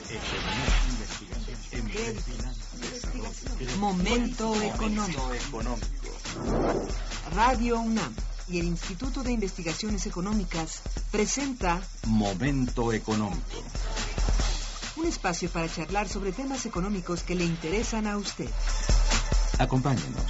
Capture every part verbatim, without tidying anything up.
Momento económico. Radio UNAM y el Instituto de Investigaciones Económicas presenta Momento económico. Un espacio para charlar sobre temas económicos que le interesan a usted. Acompáñenos.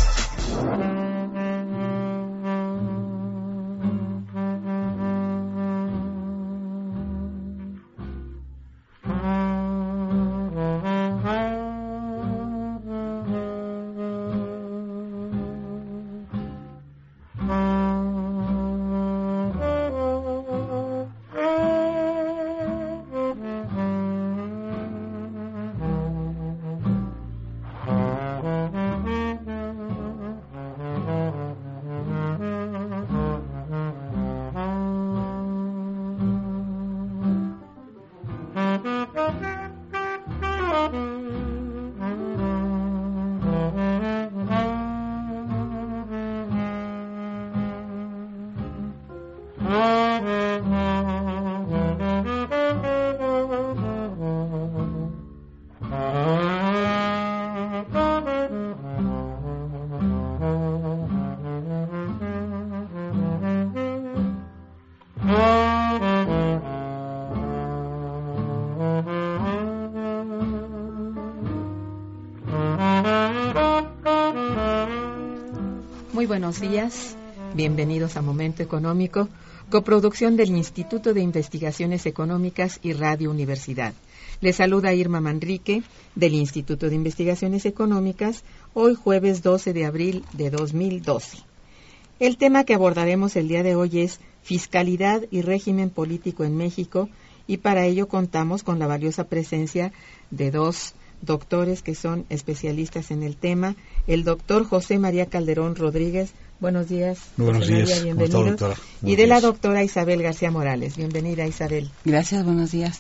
Muy buenos días, bienvenidos a Momento Económico, coproducción del Instituto de Investigaciones Económicas y Radio Universidad. Les saluda Irma Manrique, del Instituto de Investigaciones Económicas, hoy jueves doce de abril de dos mil doce. El tema que abordaremos el día de hoy es Fiscalidad y régimen político en México, y para ello contamos con la valiosa presencia de dos doctores que son especialistas en el tema, el doctor José María Calderón Rodríguez. Buenos días. Muy buenos José días. María, bienvenido. ¿Cómo está, doctora? Y Buenos de la días. doctora Isabel García Morales. Bienvenida, Isabel. Gracias, buenos días.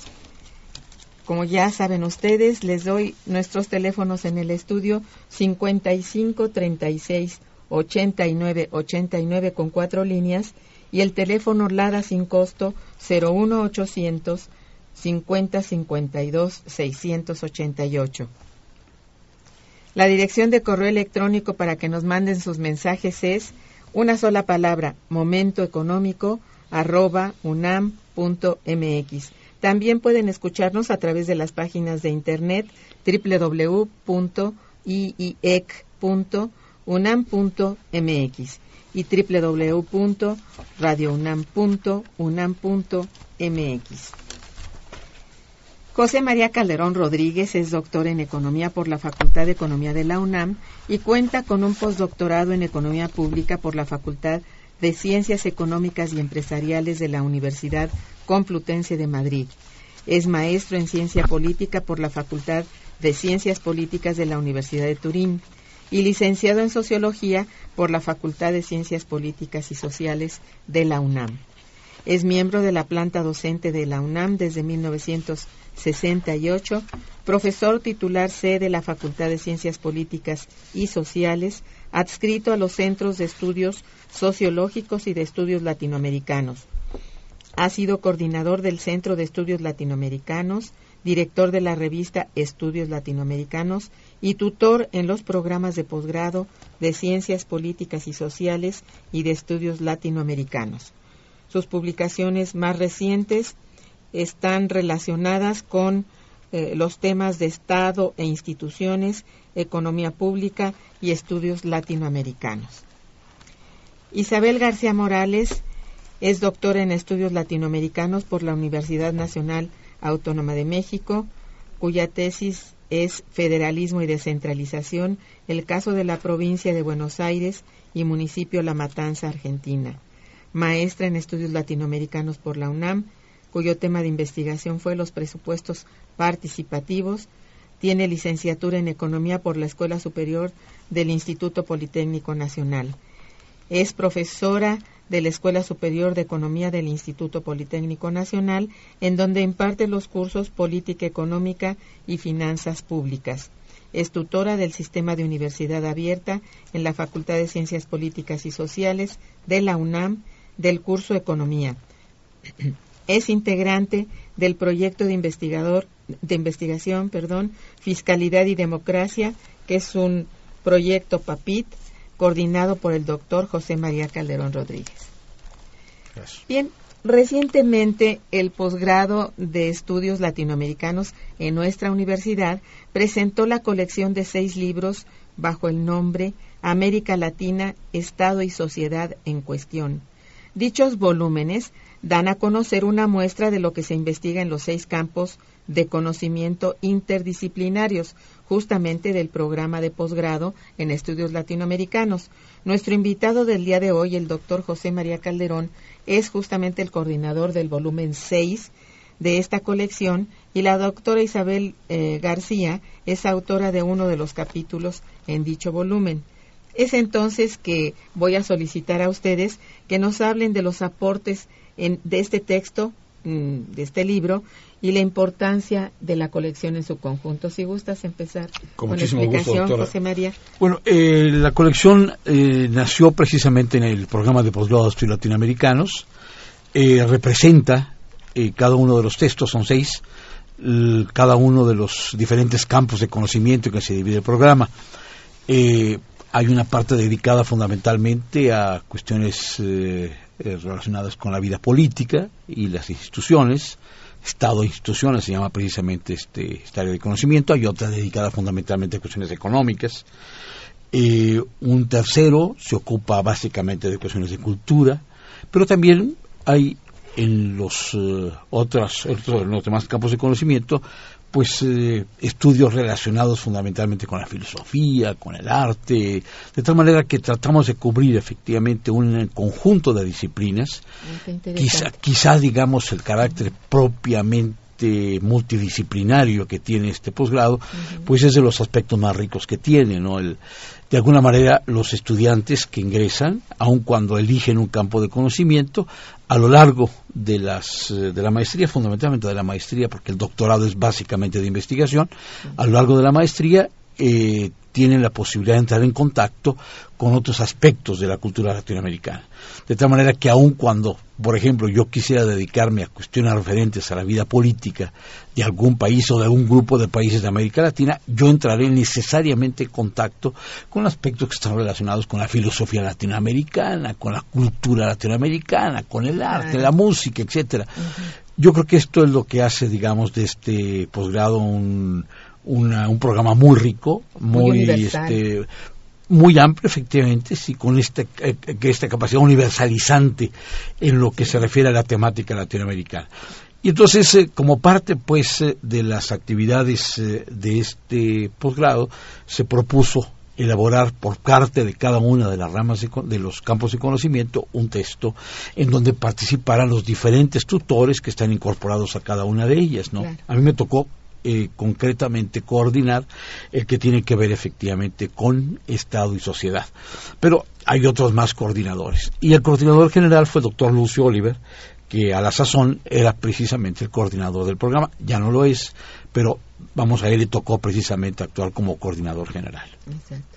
Como ya saben ustedes, les doy nuestros teléfonos en el estudio cincuenta y cinco, treinta y seis, ochenta y nueve, ochenta y nueve con cuatro líneas y el teléfono LADA sin costo cero uno ochocientos cincuenta cincuenta y dos seiscientos ochenta y ocho. La dirección de correo electrónico para que nos manden sus mensajes es una sola palabra, momentoeconómico arroba unam punto mx. También pueden escucharnos a través de las páginas de internet doble u doble u doble u punto i i e c punto unam punto mx y doble u doble u doble u punto radio unam punto unam punto mx. José María Calderón Rodríguez es doctor en Economía por la Facultad de Economía de la UNAM y cuenta con un postdoctorado en Economía Pública por la Facultad de Ciencias Económicas y Empresariales de la Universidad Complutense de Madrid. Es maestro en Ciencia Política por la Facultad de Ciencias Políticas de la Universidad de Turín y licenciado en Sociología por la Facultad de Ciencias Políticas y Sociales de la UNAM. Es miembro de la planta docente de la UNAM desde mil novecientos sesenta y ocho, profesor titular C de la Facultad de Ciencias Políticas y Sociales, adscrito a los Centros de Estudios Sociológicos y de Estudios Latinoamericanos. Ha sido coordinador del Centro de Estudios Latinoamericanos, director de la revista Estudios Latinoamericanos y tutor en los programas de posgrado de Ciencias Políticas y Sociales y de Estudios Latinoamericanos. Sus publicaciones más recientes están relacionadas con eh, los temas de Estado e instituciones, economía pública y estudios latinoamericanos. Isabel García Morales es doctora en estudios latinoamericanos por la Universidad Nacional Autónoma de México, cuya tesis es Federalismo y Descentralización, el caso de la provincia de Buenos Aires y municipio La Matanza, Argentina. Maestra en estudios latinoamericanos por la UNAM, cuyo tema de investigación fue los presupuestos participativos. Tiene licenciatura en Economía por la Escuela Superior del Instituto Politécnico Nacional. Es profesora de la Escuela Superior de Economía del Instituto Politécnico Nacional, en donde imparte los cursos Política Económica y Finanzas Públicas. Es tutora del Sistema de Universidad Abierta en la Facultad de Ciencias Políticas y Sociales de la UNAM del curso Economía. Es integrante del proyecto de investigador de investigación, perdón, Fiscalidad y Democracia, que es un proyecto PAPIT coordinado por el doctor José María Calderón Rodríguez. Gracias. Bien, recientemente el posgrado de estudios latinoamericanos en nuestra universidad presentó la colección de seis libros bajo el nombre América Latina, Estado y Sociedad en Cuestión. Dichos volúmenes dan a conocer una muestra de lo que se investiga en los seis campos de conocimiento interdisciplinarios, justamente del programa de posgrado en estudios latinoamericanos. Nuestro invitado del día de hoy, el doctor José María Calderón, es justamente el coordinador del volumen seis de esta colección, y la doctora Isabel eh, García es autora de uno de los capítulos en dicho volumen. Es entonces que voy a solicitar a ustedes que nos hablen de los aportes en, de este texto, mmm, de este libro, y la importancia de la colección en su conjunto. Si gustas empezar con, con la muchísimo explicación, gusto, doctora. José María. Bueno, eh, la colección eh, nació precisamente en el programa de posgrado de estudios latinoamericanos. Eh, representa eh, cada uno de los textos, son seis, l- cada uno de los diferentes campos de conocimiento en que se divide el programa. Eh, hay una parte dedicada fundamentalmente a cuestiones eh, eh, relacionadas con la vida política y las instituciones. Estado e instituciones se llama precisamente este, esta área de conocimiento. Hay otra dedicada fundamentalmente a cuestiones económicas. Eh, un tercero se ocupa básicamente de cuestiones de cultura, pero también hay en los uh, otros, otros, los demás campos de conocimiento, pues eh, estudios relacionados fundamentalmente con la filosofía, con el arte, de tal manera que tratamos de cubrir efectivamente un conjunto de disciplinas. Quizá, quizá digamos el carácter propiamente multidisciplinario que tiene este posgrado, uh-huh. pues es de los aspectos más ricos que tiene, ¿no? El, de alguna manera los estudiantes que ingresan, aun cuando eligen un campo de conocimiento, a lo largo de las de la maestría, fundamentalmente de la maestría, porque el doctorado es básicamente de investigación, a lo largo de la maestría eh, tienen la posibilidad de entrar en contacto con otros aspectos de la cultura latinoamericana. De tal manera que aun cuando, por ejemplo, yo quisiera dedicarme a cuestiones referentes a la vida política de algún país o de algún grupo de países de América Latina, yo entraré necesariamente en contacto con aspectos que están relacionados con la filosofía latinoamericana, con la cultura latinoamericana, con el arte, claro. la música, etcétera. Uh-huh. Yo creo que esto es lo que hace, digamos, de este posgrado un Una, un programa muy rico, muy, muy este, muy amplio, efectivamente, sí, con este, eh, esta capacidad universalizante en lo que se refiere a la temática latinoamericana. Y entonces, eh, como parte, pues, eh, de las actividades eh, de este posgrado, se propuso elaborar por parte de cada una de las ramas de, de los campos de conocimiento un texto en donde participaran los diferentes tutores que están incorporados a cada una de ellas, ¿no? Claro. A mí me tocó Eh, concretamente coordinar el que tiene que ver efectivamente con Estado y sociedad. Pero hay otros más coordinadores. Y el coordinador general fue el doctor Lucio Oliver, que a la sazón era precisamente el coordinador del programa. Ya no lo es, pero vamos, a él le tocó precisamente actuar como coordinador general. Exacto.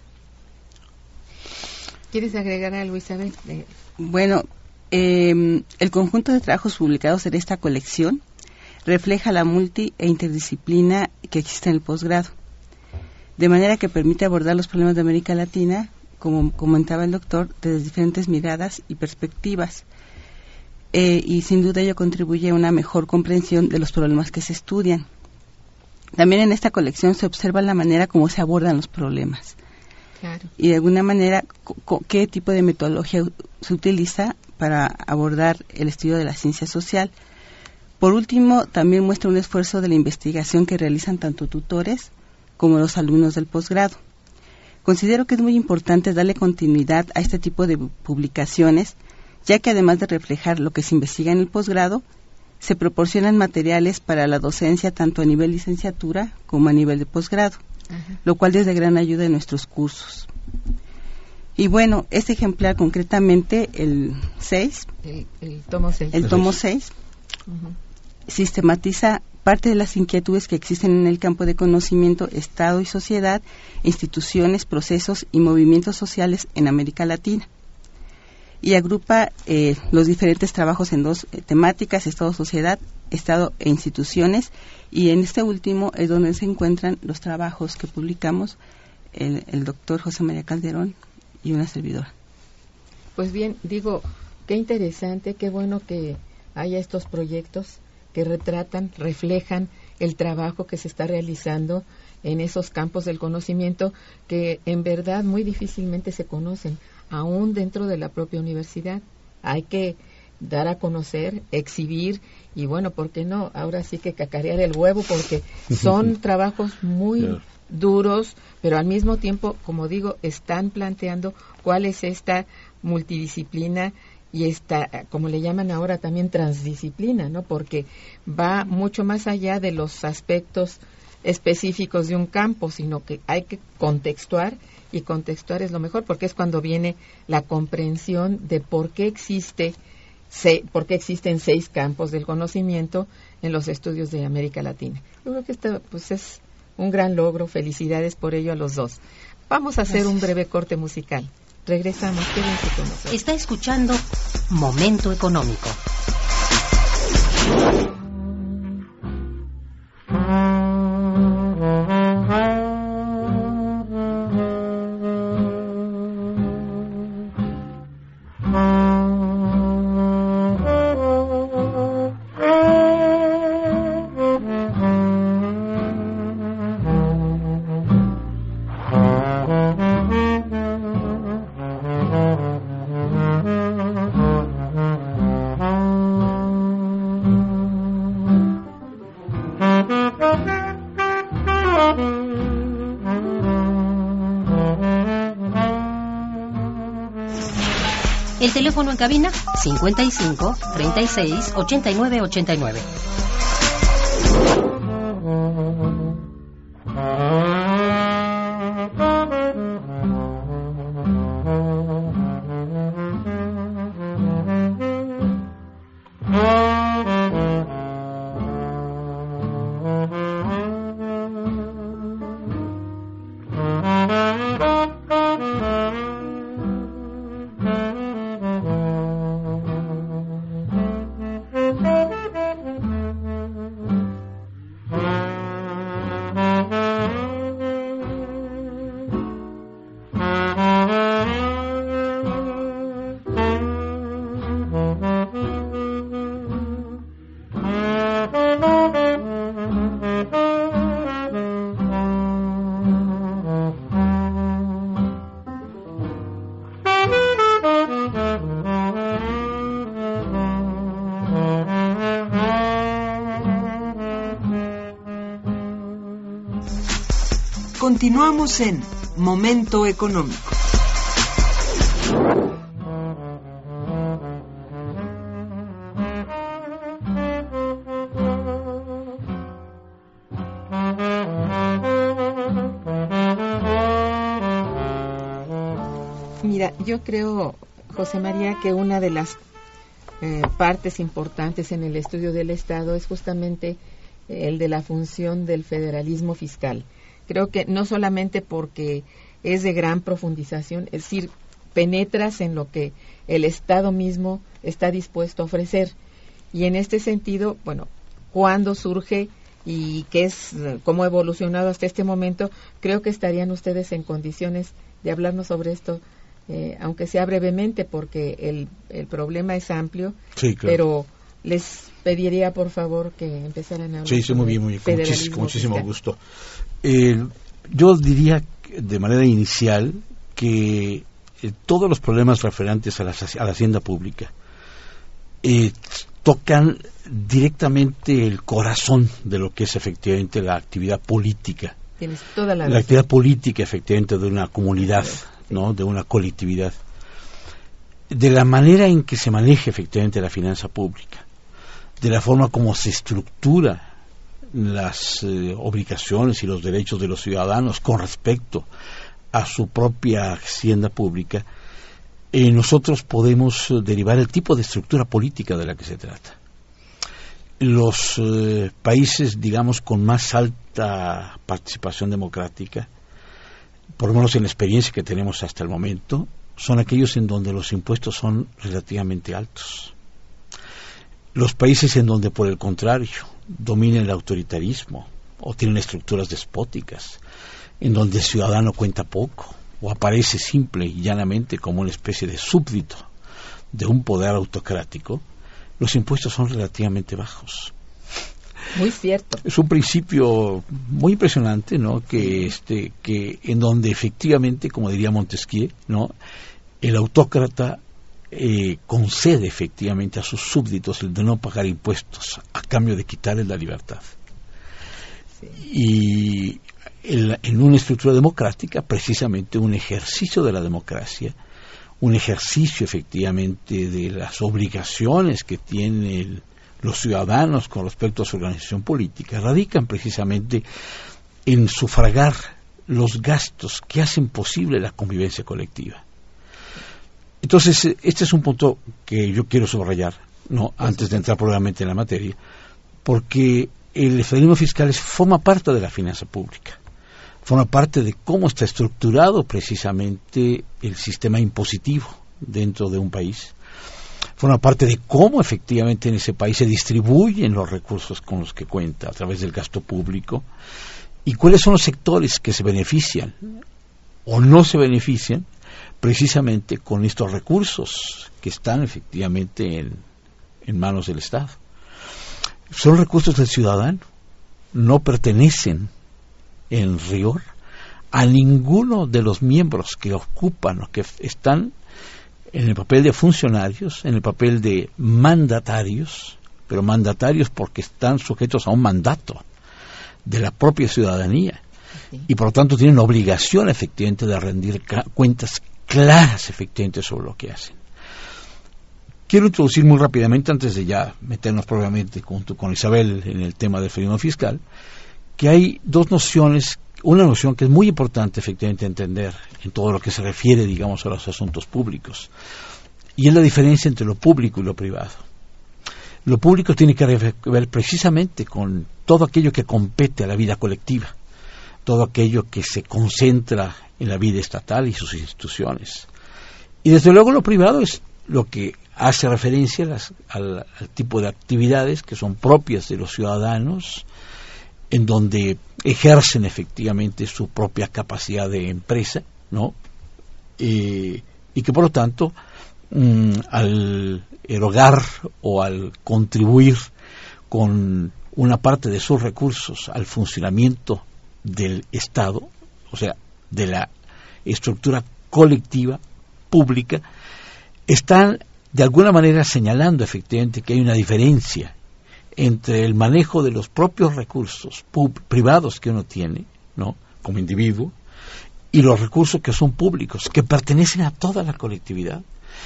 ¿Quieres agregar algo, Isabel? Bueno, eh, el conjunto de trabajos publicados en esta colección refleja la multi e interdisciplina que existe en el posgrado, de manera que permite abordar los problemas de América Latina, como comentaba el doctor, desde diferentes miradas y perspectivas, eh, y sin duda ello contribuye a una mejor comprensión de los problemas que se estudian. También en esta colección se observa la manera como se abordan los problemas, claro. y de alguna manera co- qué tipo de metodología se utiliza para abordar el estudio de la ciencia social. Por último, también muestra un esfuerzo de la investigación que realizan tanto tutores como los alumnos del posgrado. Considero que es muy importante darle continuidad a este tipo de publicaciones, ya que además de reflejar lo que se investiga en el posgrado, se proporcionan materiales para la docencia tanto a nivel licenciatura como a nivel de posgrado, uh-huh. lo cual es de gran ayuda en nuestros cursos. Y bueno, este ejemplar concretamente, el seis, el, el tomo seis, el tomo seis uh-huh. sistematiza parte de las inquietudes que existen en el campo de conocimiento, Estado y sociedad, instituciones, procesos y movimientos sociales en América Latina. Y agrupa eh, los diferentes trabajos en dos eh, temáticas, Estado, sociedad Estado e instituciones, y en este último es donde se encuentran los trabajos que publicamos el, el doctor José María Calderón y una servidora. Pues bien, digo, qué interesante, qué bueno que haya estos proyectos que retratan, reflejan el trabajo que se está realizando en esos campos del conocimiento que en verdad muy difícilmente se conocen, aún dentro de la propia universidad. Hay que dar a conocer, exhibir y bueno, ¿por qué no? Ahora sí que cacarear el huevo, porque son trabajos muy yeah. duros, pero al mismo tiempo, como digo, están planteando cuál es esta multidisciplina y esta, como le llaman ahora, también transdisciplina, ¿no? Porque va mucho más allá de los aspectos específicos de un campo, sino que hay que contextuar, y contextuar es lo mejor, porque es cuando viene la comprensión de por qué existe, se, por qué existen seis campos del conocimiento en los estudios de América Latina. Yo creo que esto pues es un gran logro, felicidades por ello a los dos. Vamos a hacer Gracias. un breve corte musical. Regresamos, quédense con nosotros. Está escuchando Momento Económico. El teléfono en cabina cincuenta y cinco, treinta y seis, ochenta y nueve, ochenta y nueve. Continuamos en Momento Económico. Mira, yo creo, José María, que una de las eh, partes importantes en el estudio del Estado es justamente el de la función del federalismo fiscal. Creo que no solamente porque es de gran profundización, es decir, penetras en lo que el Estado mismo está dispuesto a ofrecer. Y en este sentido, bueno, cuándo surge y qué es, cómo ha evolucionado hasta este momento, creo que estarían ustedes en condiciones de hablarnos sobre esto, eh, aunque sea brevemente, porque el, el problema es amplio, sí, claro. Pero les pediría, por favor, que empezaran a hablar. Sí, sí, muy bien, muy bien, con muchísimo, muchísimo gusto. Eh, yo diría de manera inicial que eh, todos los problemas referentes a la, a la hacienda pública eh, tocan directamente el corazón de lo que es efectivamente la actividad política. Tienes toda la, la actividad política efectivamente de una comunidad, sí. ¿no? De una colectividad. De la manera en que se maneja efectivamente la finanza pública, de la forma como se estructura las eh, obligaciones y los derechos de los ciudadanos con respecto a su propia hacienda pública, eh, nosotros podemos eh, derivar el tipo de estructura política de la que se trata. Los eh, países, digamos, con más alta participación democrática, por lo menos en la experiencia que tenemos hasta el momento, son aquellos en donde los impuestos son relativamente altos. los países en donde, por el contrario, domina el autoritarismo o tienen estructuras despóticas, en donde el ciudadano cuenta poco o aparece simple y llanamente como una especie de súbdito de un poder autocrático, los impuestos son relativamente bajos. Muy cierto. Es un principio muy impresionante, ¿no? Que este, que en donde efectivamente, como diría Montesquieu, ¿no? El autócrata eh, concede efectivamente a sus súbditos el de no pagar impuestos a cambio de quitarles la libertad. Sí. Y el, en una estructura democrática, precisamente un ejercicio de la democracia, un ejercicio efectivamente de las obligaciones que tienen los ciudadanos con respecto a su organización política, radican precisamente en sufragar los gastos que hacen posible la convivencia colectiva. Entonces, este es un punto que yo quiero subrayar, ¿no? Antes de entrar probablemente en la materia, porque el federalismo fiscal es, forma parte de la finanza pública. Forma parte de cómo está estructurado precisamente el sistema impositivo dentro de un país. Forma parte de cómo efectivamente en ese país se distribuyen los recursos con los que cuenta a través del gasto público y cuáles son los sectores que se benefician o no se benefician precisamente con estos recursos que están efectivamente en, en manos del Estado. Son recursos del ciudadano, no pertenecen en rigor a ninguno de los miembros que ocupan o que están en el papel de funcionarios, en el papel de mandatarios, pero mandatarios porque están sujetos a un mandato de la propia ciudadanía, sí. Y por lo tanto tienen obligación efectivamente de rendir ca- cuentas claras efectivamente sobre lo que hacen. Quiero introducir muy rápidamente, antes de ya meternos propiamente junto con Isabel en el tema del fenómeno fiscal, que hay dos nociones, una noción que es muy importante efectivamente entender en todo lo que se refiere, digamos, a los asuntos públicos, y es la diferencia entre lo público y lo privado. Lo público tiene que ver precisamente con todo aquello que compete a la vida colectiva, todo aquello que se concentra en la vida estatal y sus instituciones. Y desde luego lo privado es lo que hace referencia a las, al, al tipo de actividades que son propias de los ciudadanos, en donde ejercen efectivamente su propia capacidad de empresa, ¿no? Eh, y que por lo tanto, mm, al erogar o al contribuir con una parte de sus recursos al funcionamiento del Estado, o sea, de la estructura colectiva, pública, están de alguna manera señalando efectivamente que hay una diferencia entre el manejo de los propios recursos pub- privados que uno tiene, ¿no?, como individuo, y los recursos que son públicos, que pertenecen a toda la colectividad,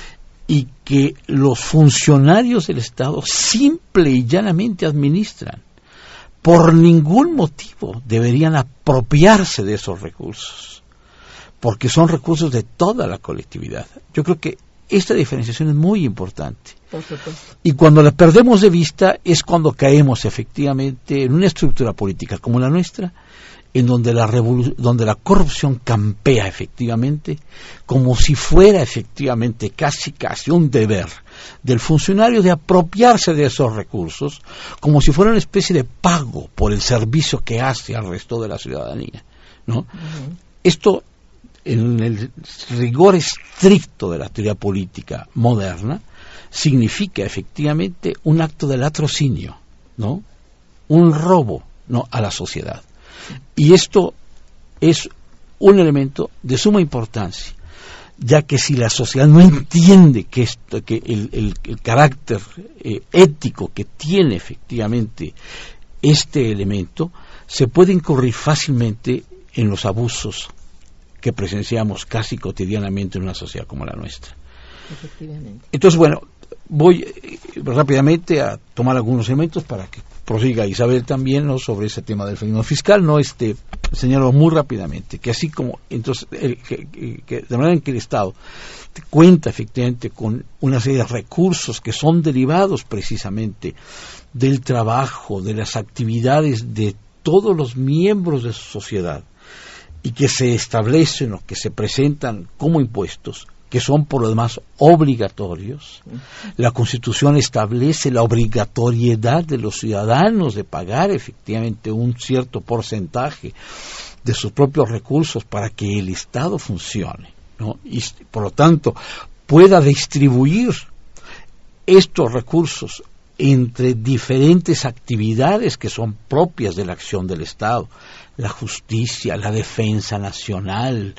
y que los funcionarios del Estado simple y llanamente administran. Por ningún motivo deberían apropiarse de esos recursos, porque son recursos de toda la colectividad. Yo creo que esta diferenciación es muy importante. Por supuesto. Y cuando la perdemos de vista es cuando caemos efectivamente en una estructura política como la nuestra, en donde la revolu- donde la corrupción campea efectivamente, como si fuera efectivamente casi casi un deber del funcionario de apropiarse de esos recursos, como si fuera una especie de pago por el servicio que hace al resto de la ciudadanía, ¿no? Uh-huh. Esto, en el rigor estricto de la teoría política moderna, significa efectivamente un acto de latrocinio, ¿no?, un robo, ¿no?, a la sociedad. Y esto es un elemento de suma importancia, ya que si la sociedad no entiende que esto, que el, el, el carácter eh, ético que tiene efectivamente este elemento, se puede incurrir fácilmente en los abusos que presenciamos casi cotidianamente en una sociedad como la nuestra. Efectivamente. Entonces, bueno, voy eh, rápidamente a tomar algunos elementos para que prosiga Isabel también, ¿no?, sobre ese tema del fenómeno fiscal. No este señalo muy rápidamente que así como entonces el, que, que, de manera en que el Estado cuenta efectivamente con una serie de recursos que son derivados precisamente del trabajo, de las actividades de todos los miembros de su sociedad, y que se establecen o que se presentan como impuestos, que son por lo demás obligatorios. La Constitución establece la obligatoriedad de los ciudadanos de pagar efectivamente un cierto porcentaje de sus propios recursos para que el Estado funcione, ¿no? Y por lo tanto pueda distribuir estos recursos entre diferentes actividades que son propias de la acción del Estado, la justicia, la defensa nacional,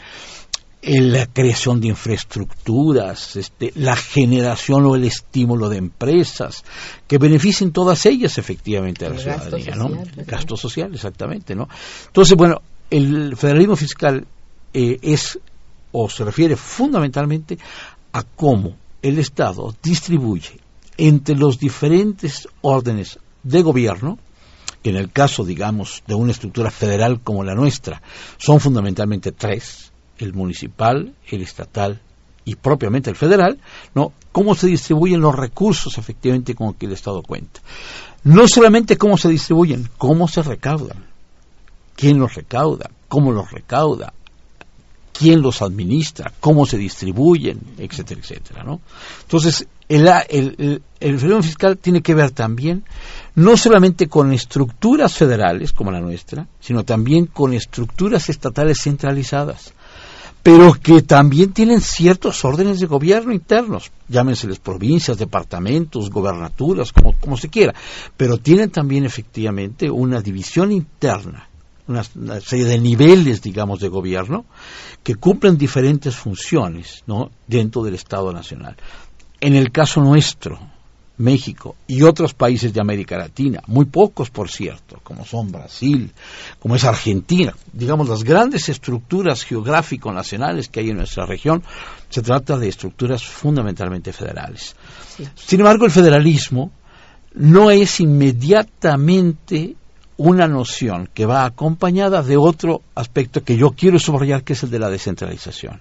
la creación de infraestructuras, este, la generación o el estímulo de empresas que beneficien todas ellas efectivamente a la el ciudadanía, gasto ¿no? social, El gasto social, exactamente, ¿no? Entonces, bueno, el federalismo fiscal eh, es o se refiere fundamentalmente a cómo el Estado distribuye entre los diferentes órdenes de gobierno, que en el caso, digamos, de una estructura federal como la nuestra, son fundamentalmente tres: el municipal, el estatal y propiamente el federal, ¿no? Cómo se distribuyen los recursos efectivamente con que el Estado cuenta. No solamente cómo se distribuyen, cómo se recaudan, quién los recauda, cómo los recauda, quién los administra, cómo se distribuyen, etcétera, etcétera, ¿no? Entonces, el, el, el, el federalismo fiscal tiene que ver también no solamente con estructuras federales como la nuestra, sino también con estructuras estatales centralizadas, pero que también tienen ciertos órdenes de gobierno internos, llámenseles provincias, departamentos, gobernaturas, como, como se quiera, pero tienen también efectivamente una división interna, una, una serie de niveles, digamos, de gobierno, que cumplen diferentes funciones, ¿no?, dentro del Estado Nacional. En el caso nuestro, México y otros países de América Latina, muy pocos por cierto, como son Brasil, como es Argentina, digamos las grandes estructuras geográfico-nacionales que hay en nuestra región, se trata de estructuras fundamentalmente federales. Sí. Sin embargo, el federalismo no es inmediatamente una noción que va acompañada de otro aspecto que yo quiero subrayar, que es el de la descentralización.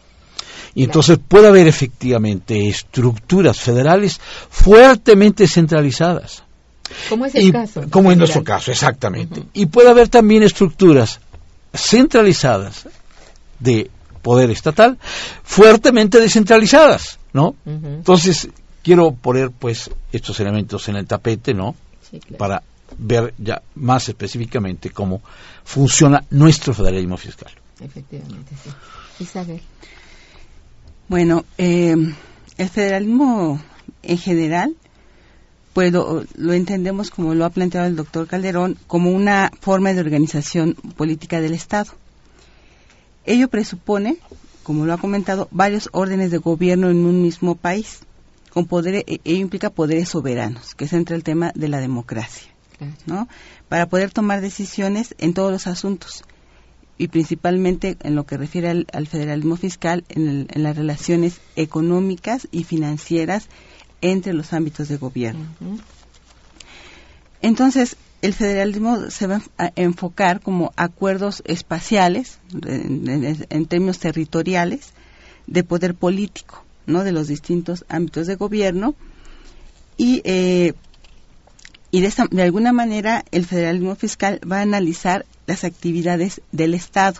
Y entonces puede haber efectivamente estructuras federales fuertemente centralizadas. ¿Cómo es el y, caso? Como en nuestro caso, exactamente. Uh-huh. Y puede haber también estructuras centralizadas de poder estatal, fuertemente descentralizadas, ¿no? Uh-huh. Entonces, quiero poner pues estos elementos en el tapete, ¿no? Sí, claro. Para ver ya más específicamente cómo funciona nuestro federalismo fiscal. Efectivamente, sí. Isabel. Bueno, eh, el federalismo en general, pues lo, lo entendemos, como lo ha planteado el doctor Calderón, como una forma de organización política del Estado. Ello presupone, como lo ha comentado, varios órdenes de gobierno en un mismo país, con poderes, ello implica poderes soberanos, que centra el tema de la democracia, ¿no? Para poder tomar decisiones en todos los asuntos, y principalmente en lo que refiere al, al federalismo fiscal, en, el, en las relaciones económicas y financieras entre los ámbitos de gobierno. Uh-huh. Entonces, el federalismo se va a enfocar como acuerdos espaciales, en, en, en términos territoriales, de poder político, ¿no?, de los distintos ámbitos de gobierno, y eh, y de, esta, de alguna manera el federalismo fiscal va a analizar las actividades del Estado,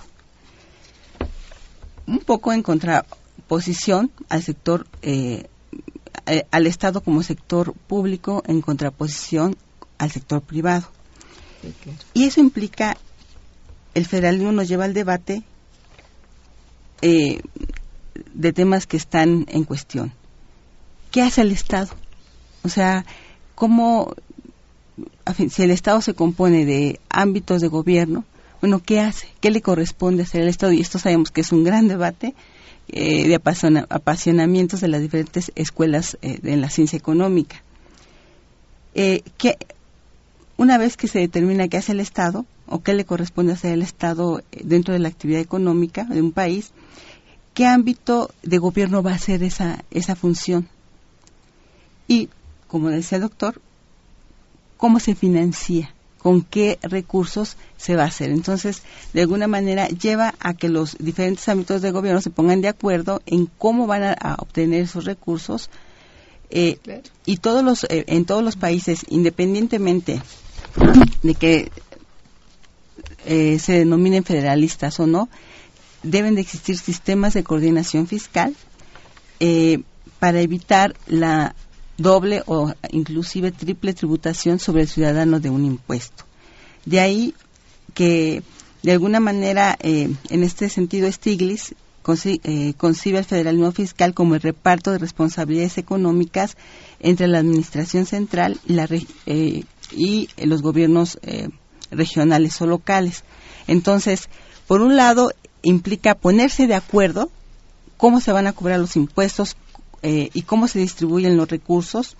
un poco en contraposición al sector, eh, eh, al Estado como sector público, en contraposición al sector privado. Sí, claro. Y eso implica, el federalismo nos lleva al debate eh, de temas que están en cuestión. ¿Qué hace el Estado? O sea, ¿cómo, si el Estado se compone de ámbitos de gobierno, bueno, ¿qué hace? ¿Qué le corresponde hacer al Estado? Y esto sabemos que es un gran debate eh, de apasiona, apasionamientos de las diferentes escuelas eh, en la ciencia económica. Eh, que una vez que se determina qué hace el Estado, o qué le corresponde hacer al Estado dentro de la actividad económica de un país, ¿qué ámbito de gobierno va a hacer esa, esa función? Y, como decía el doctor, ¿cómo se financia? ¿Con qué recursos se va a hacer? Entonces, de alguna manera, lleva a que los diferentes ámbitos de gobierno se pongan de acuerdo en cómo van a, a obtener esos recursos. Eh, claro. Y todos los eh, en todos los países, independientemente de que eh, se denominen federalistas o no, deben de existir sistemas de coordinación fiscal eh, para evitar la doble o inclusive triple tributación sobre el ciudadano de un impuesto. De ahí que, de alguna manera, eh, en este sentido, Stiglitz conci- eh, concibe el federalismo fiscal como el reparto de responsabilidades económicas entre la administración central y, la re- eh, y los gobiernos eh, regionales o locales. Entonces, por un lado, implica ponerse de acuerdo cómo se van a cobrar los impuestos eh, y cómo se distribuyen los recursos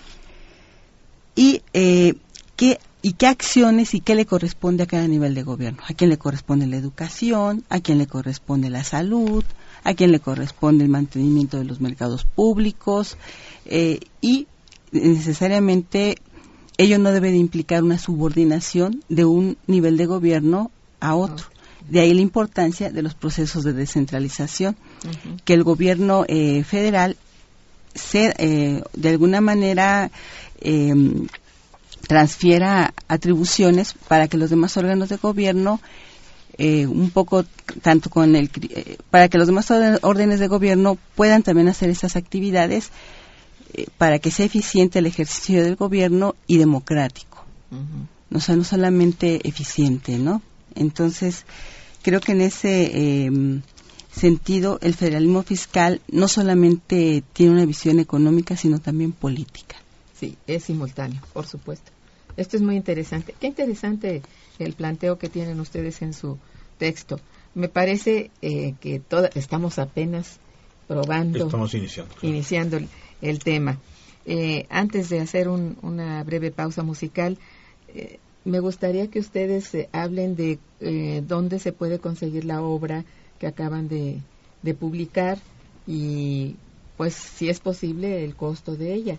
y eh, qué y qué acciones y qué le corresponde a cada nivel de gobierno. A quién le corresponde la educación, a quién le corresponde la salud, a quién le corresponde el mantenimiento de los mercados públicos eh, y necesariamente ello no debe de implicar una subordinación de un nivel de gobierno a otro. De ahí la importancia de los procesos de descentralización, uh-huh. que el gobierno eh, federal se, eh, de alguna manera eh, transfiera atribuciones para que los demás órganos de gobierno eh, un poco tanto con el eh, para que los demás órdenes de gobierno puedan también hacer esas actividades eh, para que sea eficiente el ejercicio del gobierno y democrático. Uh-huh. O sea, no solamente eficiente, ¿no? Entonces, creo que en ese eh, sentido el federalismo fiscal no solamente tiene una visión económica, sino también política. Sí, es simultáneo, por supuesto. Esto es muy interesante. Qué interesante el planteo que tienen ustedes en su texto. Me parece eh, que toda, estamos apenas probando, estamos iniciando, claro. iniciando el, el tema. Eh, antes de hacer un, una breve pausa musical, eh, me gustaría que ustedes eh, hablen de eh, dónde se puede conseguir la obra que acaban de, de publicar y, pues, si es posible, el costo de ella.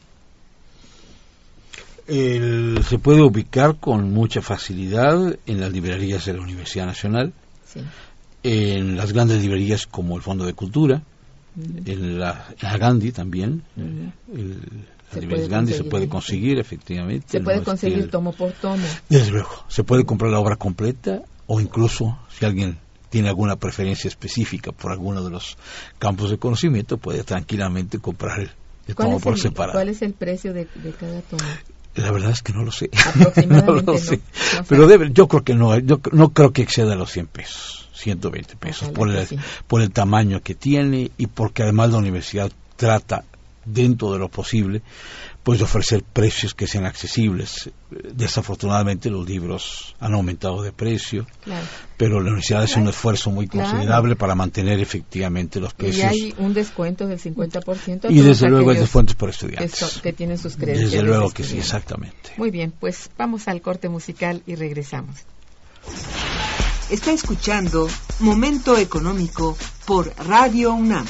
El, se puede ubicar con mucha facilidad en las librerías de la Universidad Nacional, sí. en las grandes librerías como el Fondo de Cultura, uh-huh. en, la, en la Gandhi también, uh-huh. el, las librerías Gandhi se puede conseguir, efectivamente. Se puede no, conseguir el, tomo por tomo. Desde luego, se puede comprar la obra completa o incluso, si alguien tiene alguna preferencia específica por alguno de los campos de conocimiento, puede tranquilamente comprar el, el tomo por el, separado. ¿Cuál es el precio de, de cada tomo? La verdad es que no lo sé. Aproximadamente no lo no, sé. No, no Pero debe, yo creo que no, yo no creo que exceda los cien pesos, ciento veinte pesos, Ojalá por el, sí. por el tamaño que tiene y porque además la universidad trata, dentro de lo posible, pues de ofrecer precios que sean accesibles. Desafortunadamente los libros han aumentado de precio, claro. pero la universidad hace claro. un esfuerzo muy considerable claro. para mantener efectivamente los precios. Y hay un descuento del cincuenta por ciento. Y desde luego hay descuentos por estudiantes. Que, son, que tienen sus credenciales. Desde luego que sí, exactamente. Muy bien, pues vamos al corte musical y regresamos. Está escuchando Momento Económico por Radio UNAM.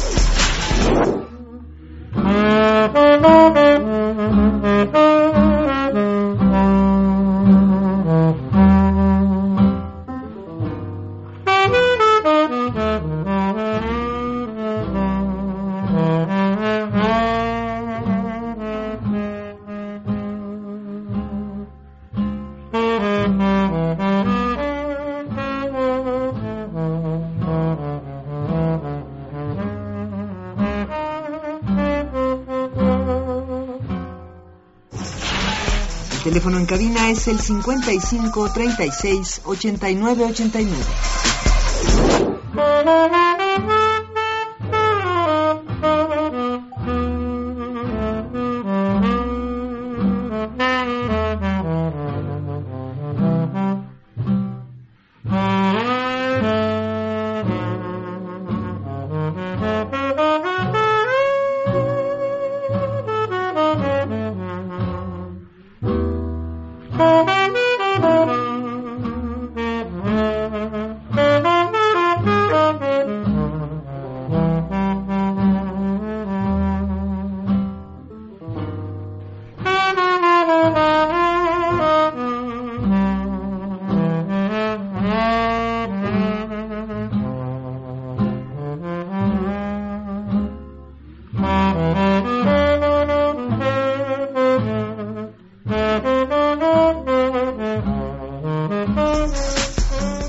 El teléfono en cabina es el cincuenta y cinco, treinta y seis, ochenta y nueve, ochenta y nueve.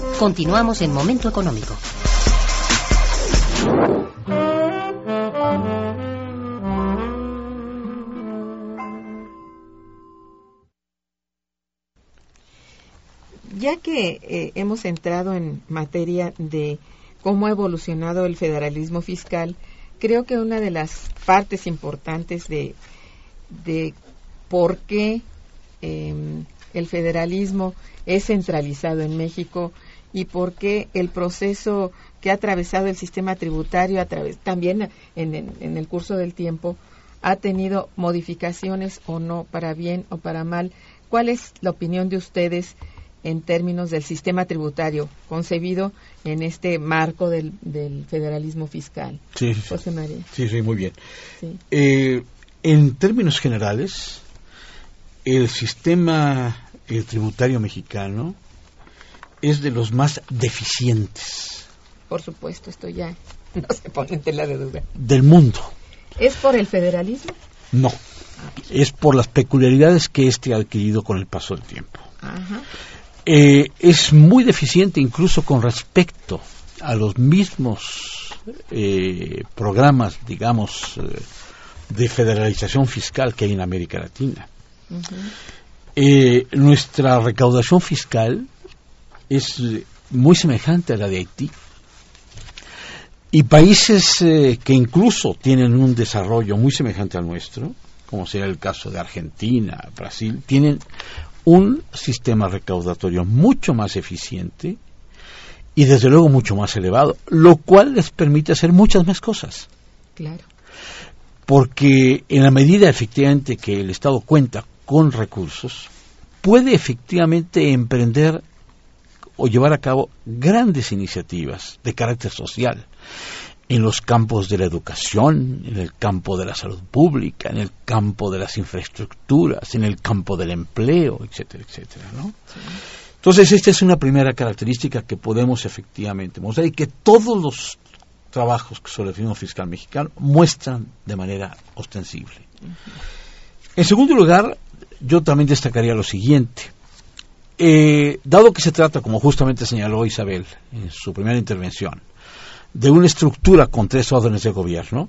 Continuamos en Momento Económico. ya que eh, hemos entrado en materia de cómo ha evolucionado el federalismo fiscal, creo que una de las partes importantes de, de por qué eh, el federalismo es centralizado en México y por qué el proceso que ha atravesado el sistema tributario a través, también en, en, en el curso del tiempo ha tenido modificaciones o no, para bien o para mal. ¿Cuál es la opinión de ustedes en términos del sistema tributario concebido en este marco del, del federalismo fiscal? Sí, sí, José María. Sí, sí, muy bien. Sí. Eh, en términos generales, el sistema el tributario mexicano es de los más deficientes. Por supuesto, esto ya no se pone en tela de duda. Del mundo. ¿Es por el federalismo? No, es por las peculiaridades que éste ha adquirido con el paso del tiempo. Ajá. Eh, es muy deficiente incluso con respecto a los mismos eh, programas, digamos, eh, de federalización fiscal que hay en América Latina. Uh-huh. Eh, nuestra recaudación fiscal es muy semejante a la de Haití. Y países eh, que incluso tienen un desarrollo muy semejante al nuestro, como sería el caso de Argentina, Brasil, tienen un sistema recaudatorio mucho más eficiente y desde luego mucho más elevado, lo cual les permite hacer muchas más cosas. Claro. Porque en la medida efectivamente que el Estado cuenta con recursos, puede efectivamente emprender o llevar a cabo grandes iniciativas de carácter social en los campos de la educación, en el campo de la salud pública, en el campo de las infraestructuras, en el campo del empleo, etcétera, etcétera, ¿no? Sí. Entonces, esta es una primera característica que podemos efectivamente mostrar y que todos los trabajos sobre el fisco fiscal mexicano muestran de manera ostensible. Uh-huh. En segundo lugar, yo también destacaría lo siguiente. Eh, dado que se trata, como justamente señaló Isabel en su primera intervención, de una estructura con tres órdenes de gobierno,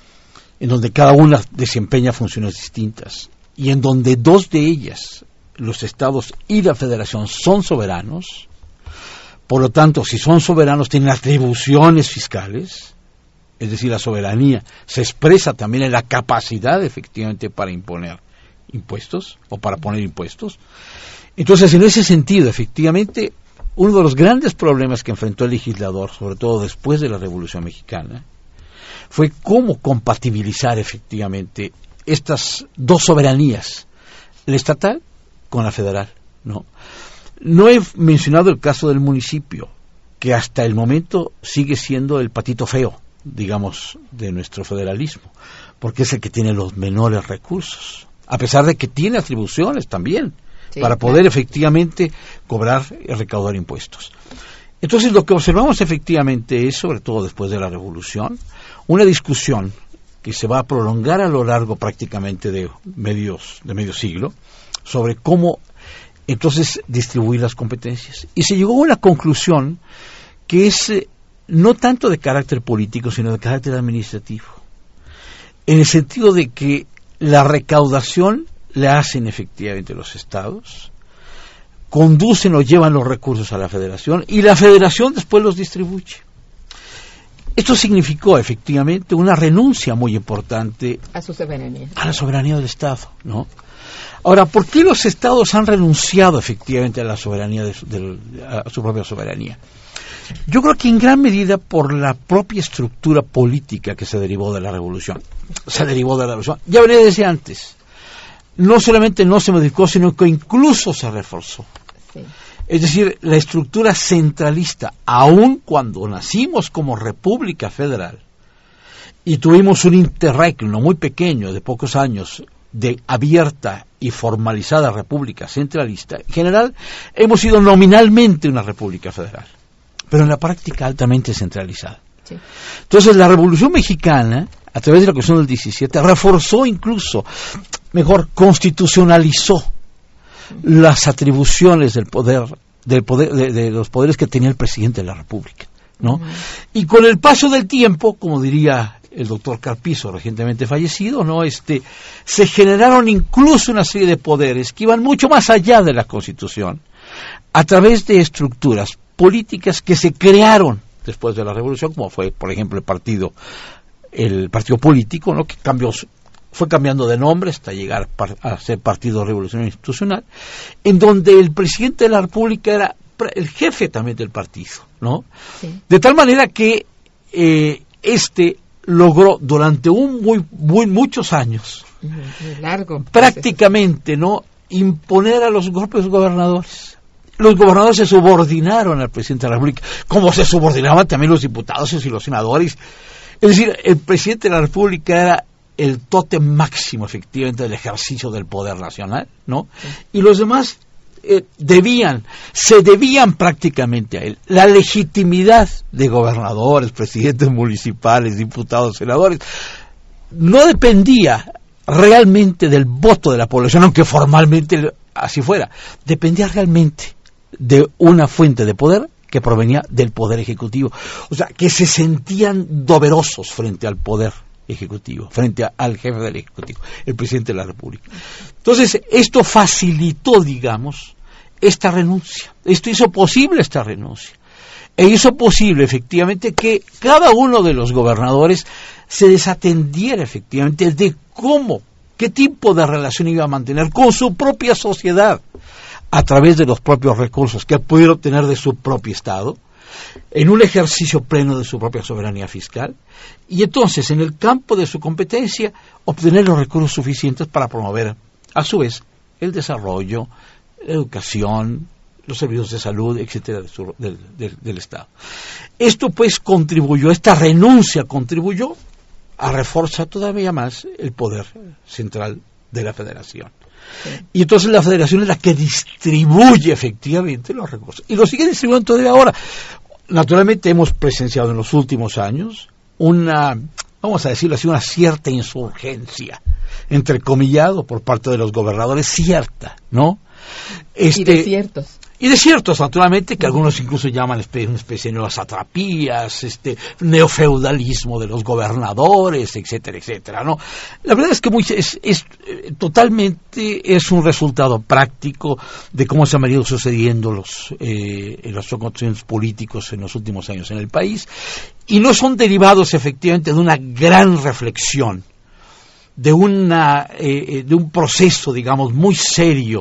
en donde cada una desempeña funciones distintas, y en donde dos de ellas, los estados y la federación, son soberanos, por lo tanto, si son soberanos, tienen atribuciones fiscales, es decir, la soberanía se expresa también en la capacidad, efectivamente, para imponer impuestos, o para poner impuestos. Entonces, en ese sentido, efectivamente, uno de los grandes problemas que enfrentó el legislador, sobre todo después de la Revolución Mexicana, fue cómo compatibilizar efectivamente estas dos soberanías, la estatal con la federal, ¿no? No he mencionado el caso del municipio, que hasta el momento sigue siendo el patito feo, digamos, de nuestro federalismo, porque es el que tiene los menores recursos, a pesar de que tiene atribuciones también, sí, para poder claro. efectivamente cobrar y recaudar impuestos. Entonces, lo que observamos efectivamente es, sobre todo después de la Revolución, una discusión que se va a prolongar a lo largo prácticamente de medios de medio siglo sobre cómo entonces distribuir las competencias. Y se llegó a una conclusión que es eh, no tanto de carácter político, sino de carácter administrativo, en el sentido de que la recaudación la hacen efectivamente los estados, conducen o llevan los recursos a la federación y la federación después los distribuye. Esto significó efectivamente una renuncia muy importante a su soberanía, a la soberanía del Estado, ¿no? Ahora, ¿por qué los estados han renunciado efectivamente a la soberanía de, de, a su propia soberanía? Yo creo que en gran medida por la propia estructura política que se derivó de la revolución. Se derivó de la revolución. Ya venía desde antes. No solamente no se modificó, sino que incluso se reforzó. Sí. Es decir, la estructura centralista, aun cuando nacimos como República Federal y tuvimos un interregno muy pequeño de pocos años de abierta y formalizada República Centralista, en general hemos sido nominalmente una República Federal, pero en la práctica altamente centralizada. Sí. Entonces, la Revolución Mexicana, a través de la Constitución del diecisiete, reforzó incluso, mejor, constitucionalizó las atribuciones del poder, del poder de, de los poderes que tenía el presidente de la República, ¿no? Uh-huh. Y con el paso del tiempo, como diría el doctor Carpizo, recientemente fallecido, ¿no? Este, se generaron incluso una serie de poderes que iban mucho más allá de la Constitución, a través de estructuras políticas que se crearon después de la revolución, como fue, por ejemplo, el partido, el partido político, ¿no? Que cambió, fue cambiando de nombre hasta llegar a ser Partido Revolucionario Institucional, en donde el presidente de la República era el jefe también del partido, ¿no? Sí. De tal manera que eh, este logró durante un muy, muy muchos años, muy largo, prácticamente, ¿no?, imponer a los propios gobernadores. Los gobernadores se subordinaron al presidente de la República, como se subordinaban también los diputados y los senadores. Es decir, el presidente de la República era el tótem máximo, efectivamente, del ejercicio del poder nacional, ¿no? Sí. Y los demás eh, debían, se debían prácticamente a él. La legitimidad de gobernadores, presidentes municipales, diputados, senadores, no dependía realmente del voto de la población, aunque formalmente así fuera. Dependía realmente de una fuente de poder que provenía del poder ejecutivo. O sea, que se sentían doverosos frente al poder ejecutivo, frente a, al jefe del ejecutivo, el presidente de la República. Entonces, esto facilitó, digamos, esta renuncia. Esto hizo posible esta renuncia. E hizo posible, efectivamente, que cada uno de los gobernadores se desatendiera, efectivamente, de cómo, qué tipo de relación iba a mantener con su propia sociedad, a través de los propios recursos que pudiera obtener de su propio Estado, en un ejercicio pleno de su propia soberanía fiscal, y entonces, en el campo de su competencia, obtener los recursos suficientes para promover, a su vez, el desarrollo, la educación, los servicios de salud, etcétera, de su, del, del, del Estado. Esto, pues, contribuyó, esta renuncia contribuyó a reforzar todavía más el poder central de la Federación. Sí. Y entonces la Federación es la que distribuye efectivamente los recursos. Y lo sigue distribuyendo todavía ahora. Naturalmente hemos presenciado en los últimos años una, vamos a decirlo así, una cierta insurgencia, entrecomillado, por parte de los gobernadores, cierta, ¿no? Este, y desiertos. Y desiertos, naturalmente, que algunos incluso llaman una especie de nuevas satrapías, este neofeudalismo de los gobernadores, etcétera, etcétera, ¿no? La verdad es que muy, es, es totalmente es un resultado práctico de cómo se han venido sucediendo los eh, los acontecimientos políticos en los últimos años en el país, y no son derivados efectivamente de una gran reflexión, de una eh, de un proceso, digamos, muy serio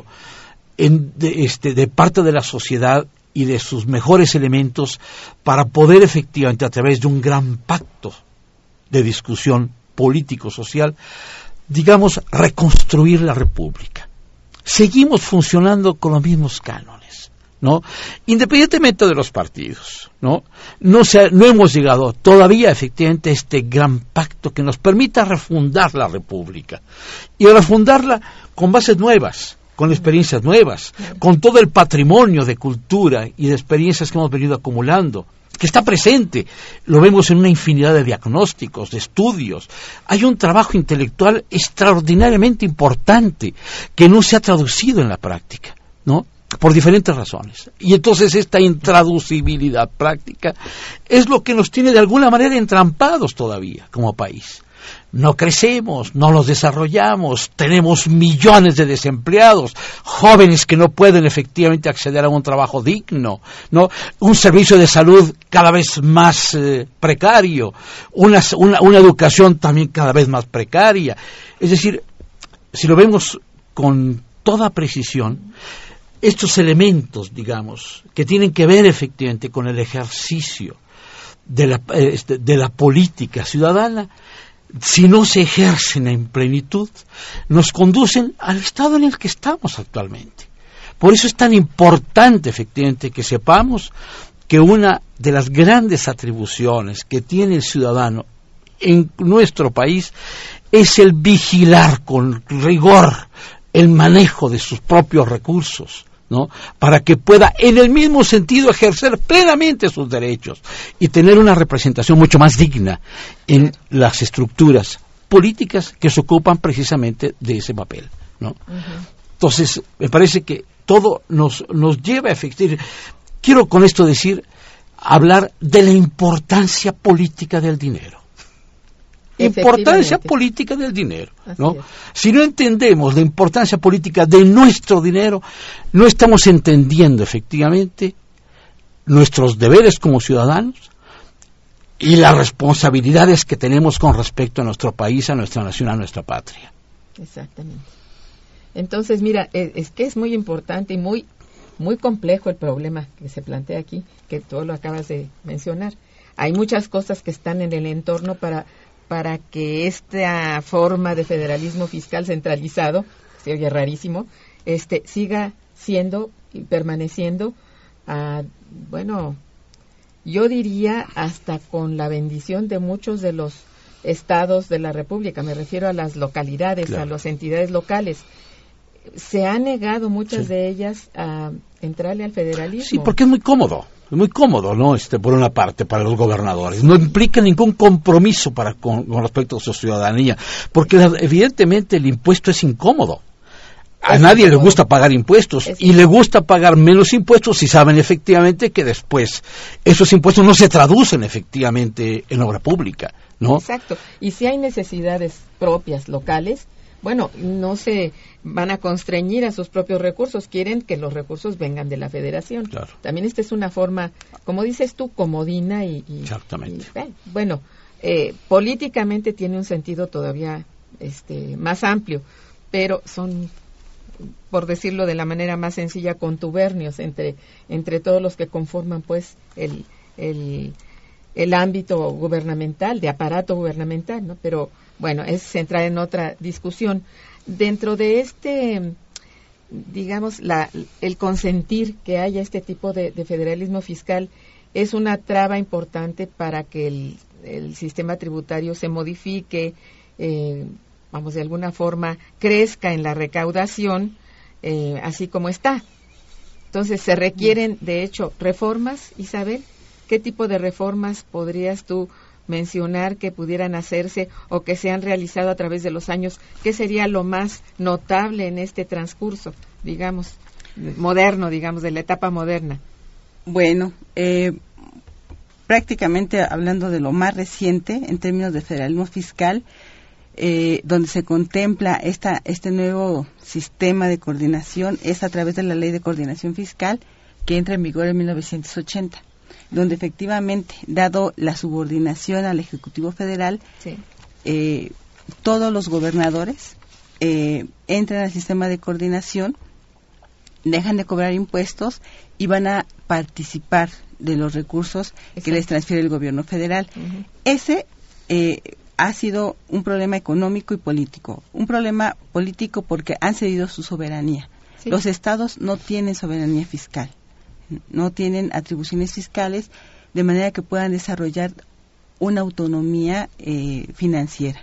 En, de, este, de parte de la sociedad y de sus mejores elementos para poder efectivamente, a través de un gran pacto de discusión político-social, digamos, reconstruir la República. Seguimos funcionando con los mismos cánones, ¿no? Independientemente de los partidos, ¿no? No, se, no hemos llegado todavía efectivamente a este gran pacto que nos permita refundar la República y refundarla con bases nuevas, con experiencias nuevas, con todo el patrimonio de cultura y de experiencias que hemos venido acumulando, que está presente. Lo vemos en una infinidad de diagnósticos, de estudios. Hay un trabajo intelectual extraordinariamente importante que no se ha traducido en la práctica, ¿no?, por diferentes razones. Y entonces esta intraducibilidad práctica es lo que nos tiene de alguna manera entrampados todavía como país. No crecemos, no los desarrollamos, tenemos millones de desempleados, jóvenes que no pueden efectivamente acceder a un trabajo digno, ¿no? Un servicio de salud cada vez más eh, precario, una, una, una educación también cada vez más precaria. Es decir, si lo vemos con toda precisión, estos elementos, digamos, que tienen que ver efectivamente con el ejercicio de la, eh, de la política ciudadana, si no se ejercen en plenitud, nos conducen al estado en el que estamos actualmente. Por eso es tan importante, efectivamente, que sepamos que una de las grandes atribuciones que tiene el ciudadano en nuestro país es el vigilar con rigor el manejo de sus propios recursos, ¿no?, para que pueda en el mismo sentido ejercer plenamente sus derechos y tener una representación mucho más digna en las estructuras políticas que se ocupan precisamente de ese papel, ¿no? Uh-huh. Entonces, me parece que todo nos, nos lleva a efectivamente, quiero con esto decir, hablar de la importancia política del dinero. importancia política del dinero, ¿no? Si no entendemos la importancia política de nuestro dinero, no estamos entendiendo efectivamente nuestros deberes como ciudadanos y las responsabilidades que tenemos con respecto a nuestro país, a nuestra nación, a nuestra patria. Exactamente. Entonces, mira, es, es que es muy importante y muy, muy complejo el problema que se plantea aquí, que tú lo acabas de mencionar. Hay muchas cosas que están en el entorno para, para que esta forma de federalismo fiscal centralizado, se oye rarísimo, este, siga siendo y permaneciendo, uh, bueno, yo diría hasta con la bendición de muchos de los estados de la República, me refiero a las localidades, claro, a las entidades locales. Se ha negado muchas sí. de ellas a entrarle al federalismo. Sí, porque es muy cómodo, es muy cómodo, ¿no? Este, por una parte, para los gobernadores. No implica ningún compromiso para con, con respecto a su ciudadanía, porque evidentemente el impuesto es incómodo. A es nadie incómodo. Le gusta pagar impuestos es y incómodo. Le gusta pagar menos impuestos si saben efectivamente que después esos impuestos no se traducen efectivamente en obra pública, ¿no? Exacto. Y si hay necesidades propias, locales, bueno, no se van a constreñir a sus propios recursos, quieren que los recursos vengan de la federación. Claro. También esta es una forma, como dices tú, comodina y... y Exactamente. Y, eh, bueno, eh, políticamente tiene un sentido todavía este, más amplio, pero son, por decirlo de la manera más sencilla, contubernios entre, entre todos los que conforman pues el, el, el ámbito gubernamental, de aparato gubernamental, ¿no? Pero... bueno, es entrar en otra discusión. Dentro de este, digamos, la, el consentir que haya este tipo de, de federalismo fiscal es una traba importante para que el, el sistema tributario se modifique, eh, vamos, de alguna forma crezca en la recaudación, eh, así como está. Entonces, se requieren, de hecho, reformas. Isabel, ¿qué tipo de reformas podrías tú mencionar que pudieran hacerse o que se han realizado a través de los años? ¿Qué sería lo más notable en este transcurso, digamos, moderno, digamos, de la etapa moderna? Bueno, eh, prácticamente hablando de lo más reciente en términos de federalismo fiscal, eh, donde se contempla esta, este nuevo sistema de coordinación, es a través de la Ley de Coordinación Fiscal que entra en vigor en mil novecientos ochenta. Donde efectivamente, dado la subordinación al Ejecutivo Federal, sí. eh, todos los gobernadores eh, entran al sistema de coordinación, dejan de cobrar impuestos y van a participar de los recursos Exacto. que les transfiere el gobierno federal. Uh-huh. Ese eh, ha sido un problema económico y político. Un problema político porque han cedido su soberanía. Sí. Los estados no tienen soberanía fiscal. No tienen atribuciones fiscales de manera que puedan desarrollar una autonomía eh, financiera.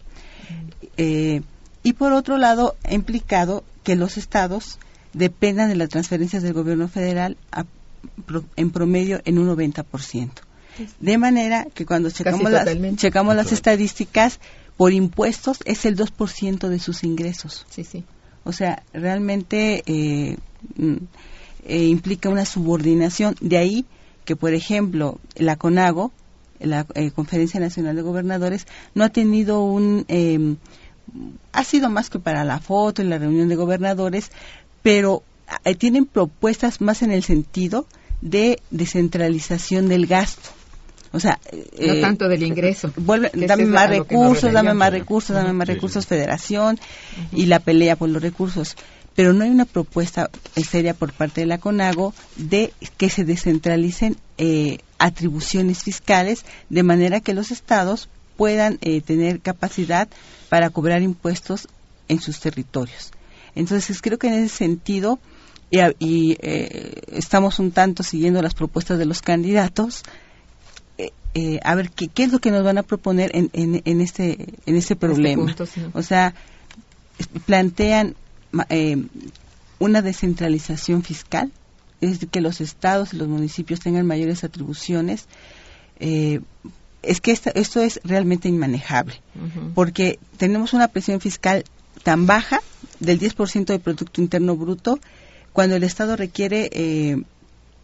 Eh, y por otro lado, ha implicado que los estados dependan de las transferencias del gobierno federal a, pro, en promedio en un noventa por ciento. De manera que cuando checamos, las, checamos las estadísticas, por impuestos es el dos por ciento de sus ingresos. Sí, sí. O sea, realmente... Eh, Eh, implica una subordinación, de ahí que, por ejemplo, la CONAGO, la eh, Conferencia Nacional de Gobernadores, no ha tenido un, eh, ha sido más que para la foto y la reunión de gobernadores, pero eh, tienen propuestas más en el sentido de descentralización del gasto. O sea, no eh, tanto del ingreso. Vuelve, dame, más recursos, dame más recursos, dame más recursos, federación, uh-huh. y la pelea por los recursos. Pero no hay una propuesta seria por parte de la CONAGO de que se descentralicen eh, atribuciones fiscales de manera que los estados puedan eh, tener capacidad para cobrar impuestos en sus territorios. Entonces creo que en ese sentido, y, y eh, estamos un tanto siguiendo las propuestas de los candidatos, eh, eh, a ver qué, qué es lo que nos van a proponer en, en, en este en este problema. Este punto, sí. O sea, plantean Eh, una descentralización fiscal, es decir, que los estados y los municipios tengan mayores atribuciones. Eh, es que esta, esto es realmente inmanejable, uh-huh. porque tenemos una presión fiscal tan baja, del diez por ciento del Producto Interno Bruto, cuando el Estado requiere eh,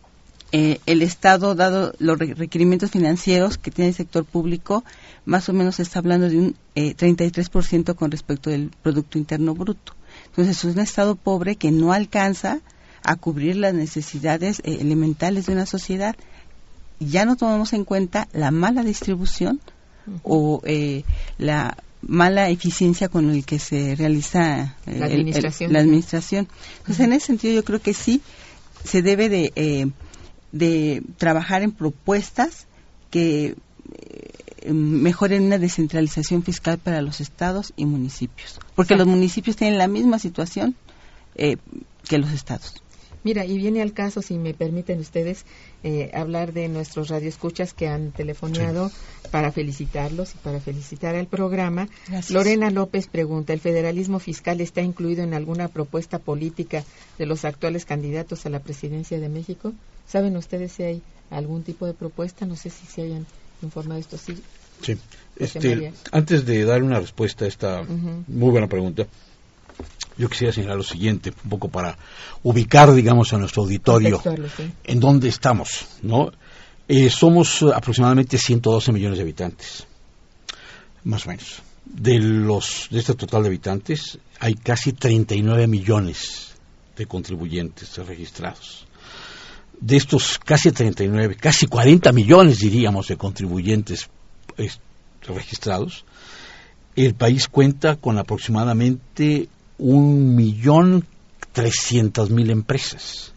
eh, el Estado, dado los requerimientos financieros que tiene el sector público, más o menos está hablando de un eh, treinta y tres por ciento con respecto del Producto Interno Bruto. Entonces es un Estado pobre que no alcanza a cubrir las necesidades eh, elementales de una sociedad. Ya no tomamos en cuenta la mala distribución uh-huh. o eh, la mala eficiencia con el que se realiza eh, la administración. El, el, la administración. Entonces, uh-huh. en ese sentido, yo creo que sí se debe de, eh, de trabajar en propuestas que eh, mejoren una descentralización fiscal para los estados y municipios, porque los municipios tienen la misma situación eh, que los estados. Mira, y viene al caso, si me permiten ustedes, eh, hablar de nuestros radioescuchas que han telefoneado sí. para felicitarlos y para felicitar al programa. Gracias. Lorena López pregunta, ¿el federalismo fiscal está incluido en alguna propuesta política de los actuales candidatos a la presidencia de México? ¿Saben ustedes si hay algún tipo de propuesta? No sé si se hayan informado esto. Sí, sí. Este, antes de dar una respuesta a esta uh-huh. muy buena pregunta, yo quisiera señalar lo siguiente, un poco para ubicar, digamos, a nuestro auditorio sí. en dónde estamos, ¿no? Eh, somos aproximadamente ciento doce millones de habitantes, más o menos. De los de este total de habitantes, hay casi treinta y nueve millones de contribuyentes registrados. De estos casi treinta y nueve, casi cuarenta millones, diríamos, de contribuyentes eh, registrados, el país cuenta con aproximadamente un millón trescientas mil empresas.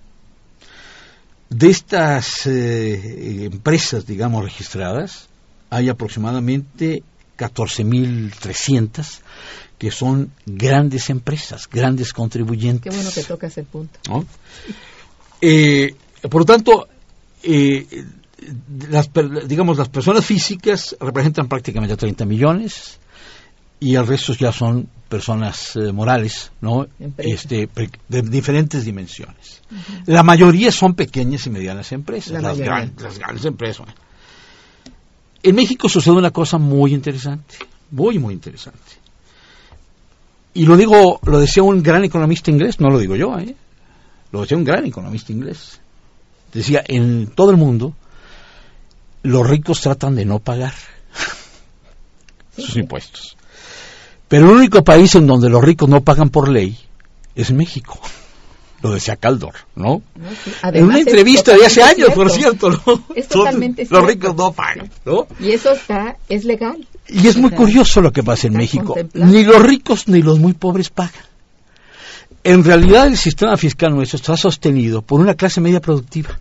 De estas eh, empresas, digamos, registradas, hay aproximadamente catorce mil trescientas que son grandes empresas, grandes contribuyentes. Qué bueno que tocas el punto. ¿No? Eh, por lo tanto, eh, las, digamos, las personas físicas representan prácticamente treinta millones y el resto ya son personas eh, morales, ¿no? Este, de diferentes dimensiones. Uh-huh. La mayoría son pequeñas y medianas empresas, las, gran, las grandes empresas. En México sucede una cosa muy interesante, muy, muy interesante. Y lo digo, lo decía un gran economista inglés, no lo digo yo, ¿eh? Lo decía un gran economista inglés. Decía, en todo el mundo, los ricos tratan de no pagar sí, sus sí. impuestos. Pero el único país en donde los ricos no pagan por ley es México. Lo decía Caldor, ¿no? no sí. En una entrevista de hace años, cierto. por cierto, ¿no? Es totalmente Los ricos no pagan, ¿no? Y eso está, es legal. Y es muy curioso lo que pasa en México. Ni los ricos ni los muy pobres pagan. En realidad el sistema fiscal nuestro está sostenido por una clase media productiva.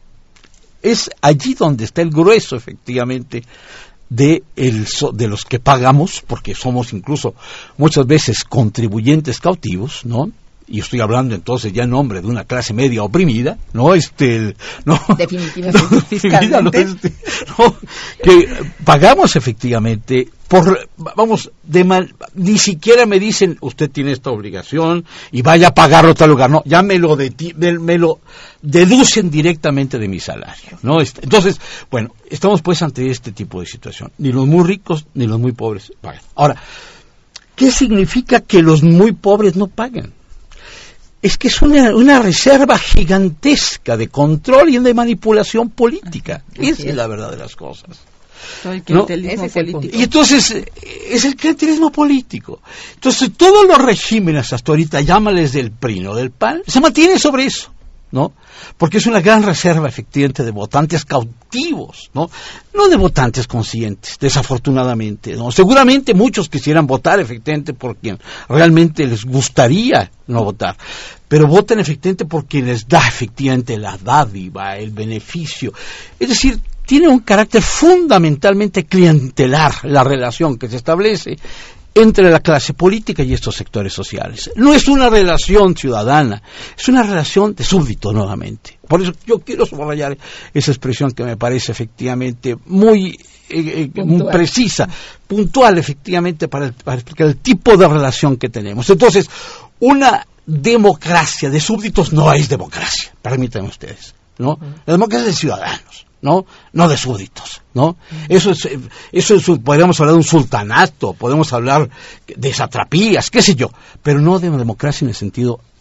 Es allí donde está el grueso, efectivamente, de, el, de los que pagamos, porque somos incluso muchas veces contribuyentes cautivos, ¿no? Y estoy hablando entonces ya en nombre de una clase media oprimida, ¿no? Este, no, definitivamente, no, fiscalmente. No, este, no, que pagamos efectivamente por, vamos, de mal, ni siquiera me dicen, usted tiene esta obligación y vaya a pagarlo a tal lugar, no, ya me lo, de, me lo deducen directamente de mi salario, ¿no? Este, entonces, bueno, estamos pues ante este tipo de situación, ni los muy ricos ni los muy pobres pagan. Ahora, ¿qué significa que los muy pobres no paguen? Es que es una, una reserva gigantesca de control y de manipulación política. Esa es la verdad de las cosas. El clientelismo ¿no? político. Y entonces, es el clientelismo político. Entonces, todos los regímenes hasta ahorita, llámales del P R I o del P A N, se mantienen sobre eso, ¿no? Porque es una gran reserva, efectivamente, de votantes cautivos, ¿no? No de votantes conscientes, desafortunadamente, ¿no? Seguramente muchos quisieran votar, efectivamente, por quien realmente les gustaría no votar, pero votan, efectivamente, por quien les da, efectivamente, la dádiva, el beneficio. Es decir, tiene un carácter fundamentalmente clientelar la relación que se establece entre la clase política y estos sectores sociales. No es una relación ciudadana, es una relación de súbdito nuevamente. Por eso yo quiero subrayar esa expresión que me parece efectivamente muy, eh, eh, muy precisa, puntual efectivamente para, para explicar el tipo de relación que tenemos. Entonces, una democracia de súbditos no es democracia, permítanme ustedes, ¿no? La democracia es de ciudadanos, ¿no? No de súbditos, ¿no? Eso es, eso es, podríamos hablar de un sultanato, podemos hablar de satrapías, qué sé yo, pero no de una democracia en el sentido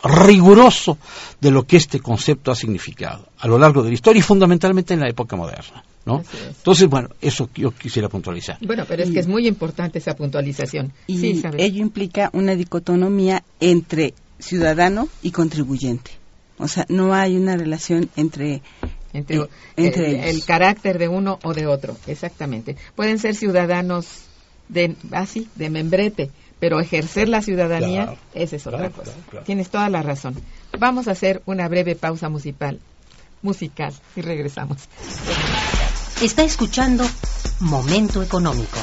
riguroso de lo que este concepto ha significado a lo largo de la historia y fundamentalmente en la época moderna, ¿no? Entonces, bueno, eso yo quisiera puntualizar. Bueno, pero es que es muy importante esa puntualización. Y sí, ello implica una dicotomía entre ciudadano y contribuyente. O sea, no hay una relación entre entre, eh, entre el, ellos. El carácter de uno o de otro, exactamente. Pueden ser ciudadanos de así, de membrete, pero ejercer la ciudadanía, claro, esa es otra claro, cosa. Claro, claro. Tienes toda la razón. Vamos a hacer una breve pausa musical, musical y regresamos. Está escuchando Momento Económico.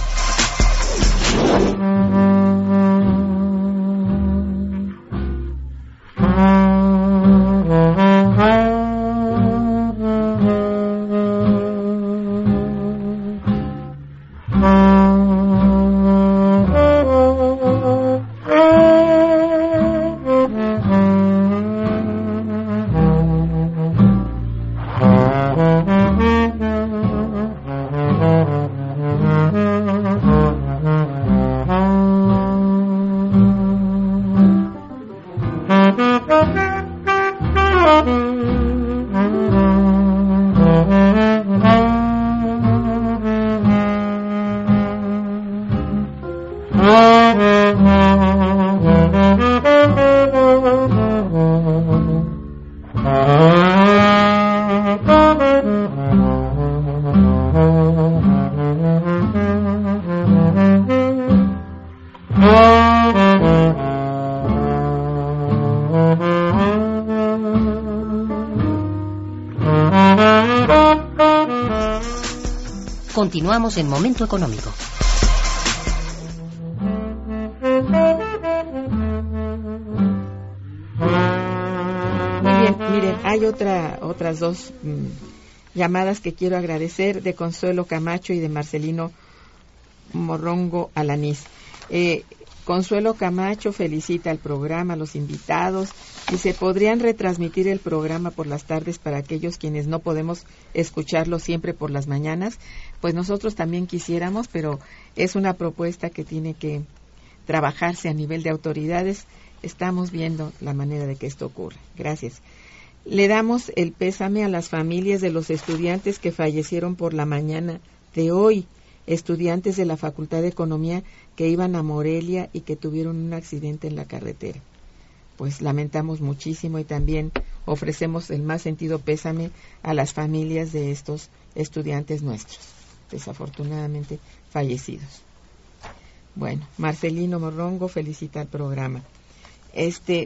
Continuamos en Momento Económico. Muy bien, miren, hay otra, otras dos mmm, llamadas que quiero agradecer, de Consuelo Camacho y de Marcelino Morrongo Alanís. Eh, Consuelo Camacho felicita al programa, a los invitados, y se podrían retransmitir el programa por las tardes para aquellos quienes no podemos escucharlo siempre por las mañanas. Pues nosotros también quisiéramos, pero es una propuesta que tiene que trabajarse a nivel de autoridades. Estamos viendo la manera de que esto ocurra. Gracias. Le damos el pésame a las familias de los estudiantes que fallecieron por la mañana de hoy, estudiantes de la Facultad de Economía que iban a Morelia y que tuvieron un accidente en la carretera. Pues lamentamos muchísimo y también ofrecemos el más sentido pésame a las familias de estos estudiantes nuestros, desafortunadamente fallecidos. Bueno, Marcelino Morrongo felicita al programa. Este,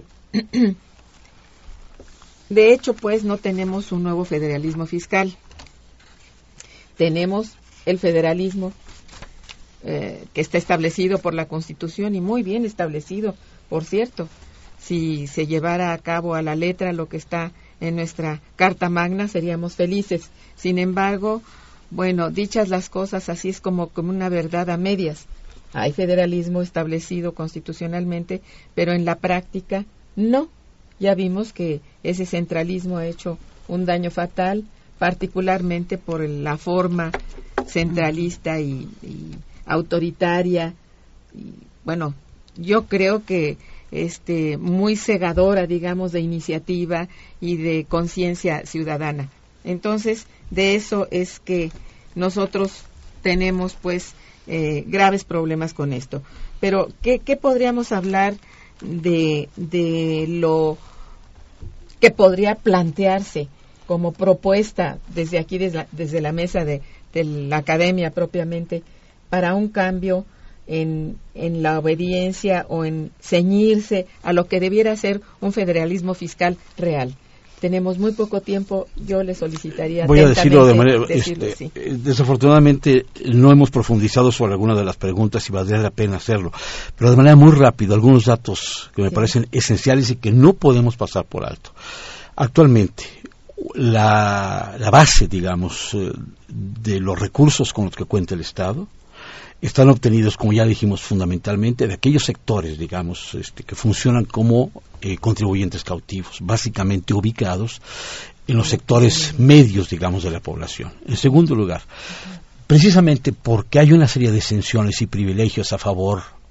de hecho, pues no tenemos un nuevo federalismo fiscal. Tenemos el federalismo eh, que está establecido por la Constitución y muy bien establecido, por cierto. Si se llevara a cabo a la letra lo que está en nuestra Carta Magna, seríamos felices. Sin embargo, bueno, dichas las cosas, así es como, como una verdad a medias. Hay federalismo establecido constitucionalmente, pero en la práctica no. Ya vimos que ese centralismo ha hecho un daño fatal, particularmente por la forma centralista y, y autoritaria. Y, bueno, yo creo que este muy cegadora, digamos, de iniciativa y de conciencia ciudadana. Entonces, de eso es que nosotros tenemos, pues, eh, graves problemas con esto. Pero, ¿qué, qué podríamos hablar de, de lo que podría plantearse como propuesta desde aquí, desde la, desde la mesa de, de la academia propiamente, para un cambio En, en la obediencia o en ceñirse a lo que debiera ser un federalismo fiscal real? Tenemos muy poco tiempo, yo le solicitaría Voy a decirlo de manera decirlo, este, sí. Desafortunadamente no hemos profundizado sobre alguna de las preguntas y valdría la pena hacerlo, pero de manera muy rápida algunos datos que me sí. parecen esenciales y que no podemos pasar por alto. Actualmente la, la base, digamos, de los recursos con los que cuenta el Estado están obtenidos, como ya dijimos, fundamentalmente de aquellos sectores, digamos, este, que funcionan como eh, contribuyentes cautivos, básicamente ubicados en los sectores medios, digamos, de la población. En segundo lugar, precisamente porque hay una serie de exenciones y privilegios a favor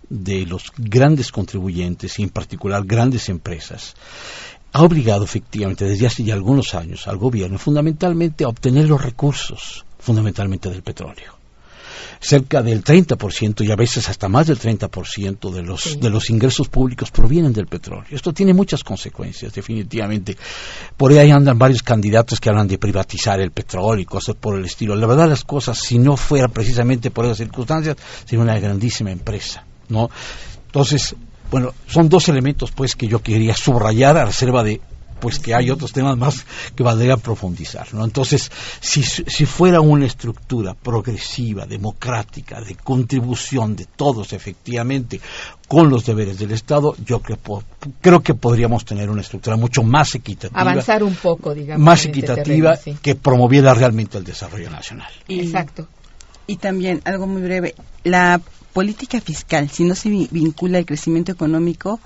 de los grandes contribuyentes y en particular grandes empresas ha obligado efectivamente desde hace ya algunos años al gobierno fundamentalmente a obtener los recursos, fundamentalmente del petróleo. Cerca del treinta por ciento y a veces hasta más del treinta por ciento de los, sí. de los ingresos públicos provienen del petróleo. Esto tiene muchas consecuencias, definitivamente. Por ahí andan varios candidatos que hablan de privatizar el petróleo y cosas por el estilo. La verdad, las cosas, si no fuera precisamente por esas circunstancias, sería una grandísima empresa, ¿no? Entonces, bueno, son dos elementos pues que yo quería subrayar a reserva de pues que hay otros temas más que valdría profundizar, ¿no? Entonces, si, si fuera una estructura progresiva, democrática, de contribución de todos efectivamente con los deberes del Estado, yo creo, creo que podríamos tener una estructura mucho más equitativa. Avanzar un poco, digamos. Más equitativa, este terreno, sí. que promoviera realmente el desarrollo nacional. Y, Exacto. Y también, algo muy breve, la política fiscal, si no se vincula al crecimiento económico,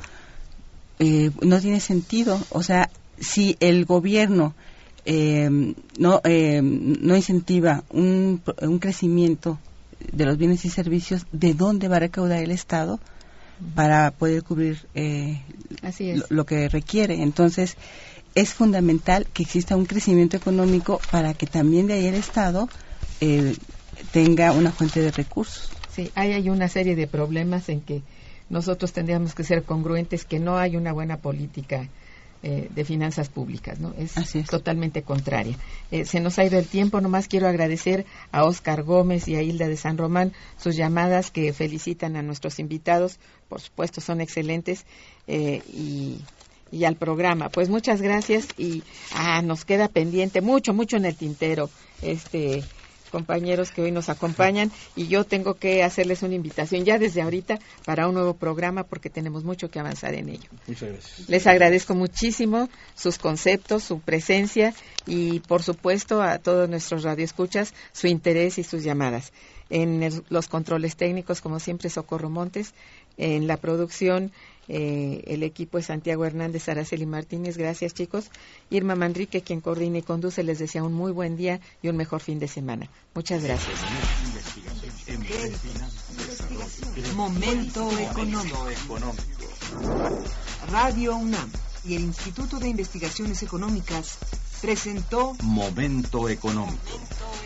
eh, no tiene sentido. O sea, si el gobierno eh, no eh, no incentiva un, un crecimiento de los bienes y servicios, ¿de dónde va a recaudar el Estado para poder cubrir eh, Así es. lo, lo que requiere? Entonces, es fundamental que exista un crecimiento económico para que también de ahí el Estado eh, tenga una fuente de recursos. Sí, ahí hay una serie de problemas en que nosotros tendríamos que ser congruentes, que no hay una buena política Eh, de finanzas públicas, ¿no? Es, es. totalmente contraria. Eh, se nos ha ido el tiempo, nomás quiero agradecer a Óscar Gómez y a Hilda de San Román sus llamadas que felicitan a nuestros invitados, por supuesto son excelentes, eh, y, y al programa. Pues muchas gracias y ah, nos queda pendiente mucho, mucho en el tintero, este compañeros que hoy nos acompañan, y yo tengo que hacerles una invitación ya desde ahorita para un nuevo programa porque tenemos mucho que avanzar en ello. Muchas gracias. Les agradezco muchísimo sus conceptos, su presencia y por supuesto a todos nuestros radioescuchas su interés y sus llamadas. En el, los controles técnicos, como siempre, Socorro Montes. En la producción, eh, el equipo es Santiago Hernández, Araceli Martínez. Gracias, chicos. Irma Manrique, quien coordina y conduce, les desea un muy buen día y un mejor fin de semana. Muchas gracias. Momento económico. Radio UNAM y el Instituto de Investigaciones Económicas presentó Momento económico.